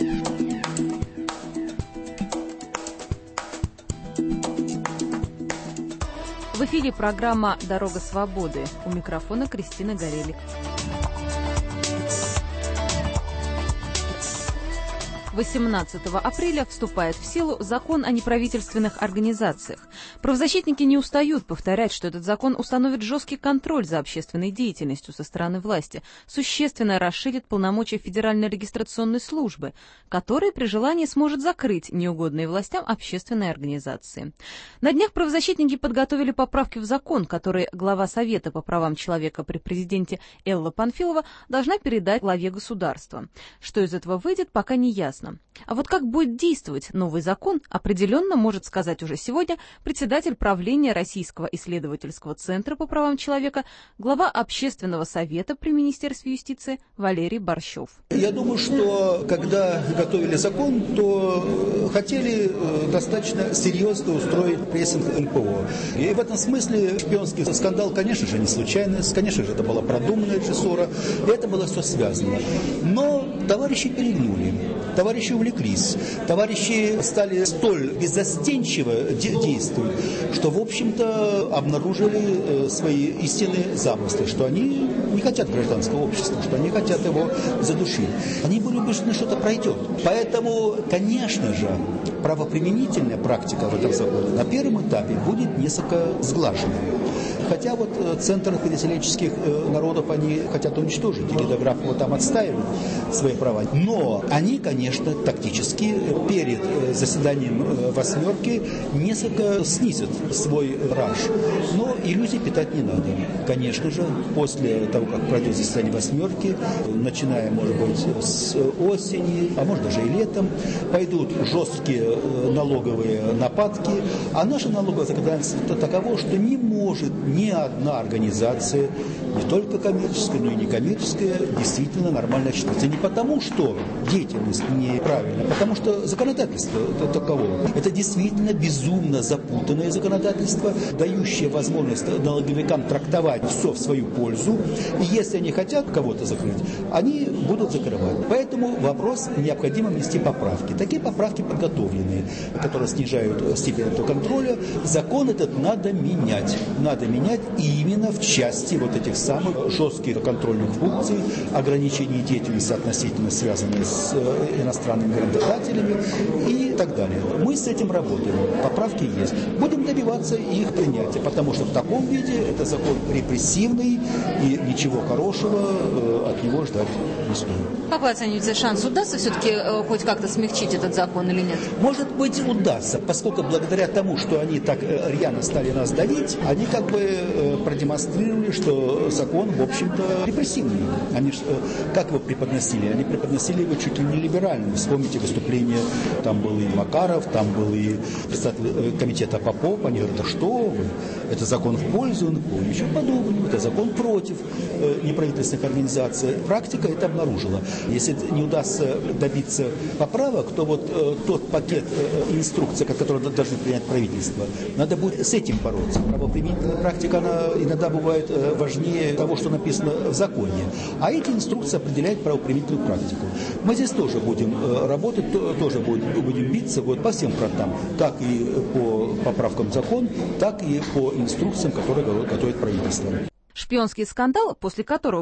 В эфире программа «Дорога свободы». У микрофона Кристина Горелик. 18 апреля вступает в силу закон о неправительственных организациях. Правозащитники не устают повторять, что этот закон установит жесткий контроль за общественной деятельностью со стороны власти, существенно расширит полномочия Федеральной регистрационной службы, которая при желании сможет закрыть неугодные властям общественные организации. На днях правозащитники подготовили поправки в закон, которые глава Совета по правам человека при президенте Элла Панфилова должна передать главе государства. Что из этого выйдет, пока не ясно. А вот как будет действовать новый закон, определенно может сказать уже сегодня председатель правления Российского исследовательского центра по правам человека, глава Общественного совета при Министерстве юстиции Валерий Борщев. Я думаю, что когда готовили закон, то хотели достаточно серьезно устроить прессинг НПО. И в этом смысле шпионский скандал, конечно же, не случайность, конечно же, это была продуманная режиссура, и это было все связано. Но товарищи перегнули. Товарищи увлеклись, товарищи стали столь беззастенчиво действовать, что, в общем-то, обнаружили свои истинные замыслы, что они не хотят гражданского общества, что они хотят его задушить. Они были убеждены, что это пройдет. Поэтому, конечно же, правоприменительная практика в этом законе на первом этапе будет несколько сглажена. Хотя вот Центр переселенческих народов они хотят уничтожить, и Ледографова там отстаивают свои права. Но они, конечно, тактически перед заседанием «восьмерки» несколько снизят свой раж. Но иллюзий питать не надо. Конечно же, после того, как пройдет заседание «восьмерки», начиная, может быть, с осени, а может даже и летом, пойдут жесткие налоговые нападки, а наше налоговое законодательство таково, что не может ни одна организация, не только коммерческая, но и некоммерческая, действительно нормально считаться. И не потому, что деятельность неправильная, а потому что законодательство таково. Это действительно безумно запутанное законодательство, дающее возможность налоговикам трактовать все в свою пользу. И если они хотят кого-то закрыть, они будут закрывать. Поэтому вопрос, необходимо внести поправки. Такие поправки подготовленные, которые снижают степень этого контроля. Закон этот надо менять. Надо менять именно в части вот этих самых жестких контрольных функций, ограничений деятельности относительно связанные с иностранными грантодателями и так далее. Мы с этим работаем. Поправки есть. Будем добиваться их принятия, потому что в таком виде это закон репрессивный и ничего хорошего от него ждать не стоит. Как вы оцениваете, шанс удастся все-таки хоть как-то смягчить этот закон или нет? Может быть, удастся, поскольку благодаря тому, что они так рьяно стали нас давить, они как бы продемонстрировали, что закон, в общем-то, репрессивный. Они как его преподносили? Они преподносили его чуть ли не либеральным. Вспомните выступление, там был и Макаров, там был и председатель комитета Попов. Они говорят, да что вы, это закон в пользу НПО, ничего подобного, это закон против неправительственных организаций. Практика это обнаружила. Если не удастся добиться поправок, то вот тот пакет инструкций, который должны принять правительство, надо будет с этим бороться. Правоприменительная практика, она иногда бывает важнее того, что написано в законе. А эти инструкции определяют правоприменительную практику. Мы здесь тоже будем работать, тоже будем биться вот по всем фронтам, как и по поправкам в закон, так и по инструкциям, которые готовит правительство. Шпионский скандал, после которого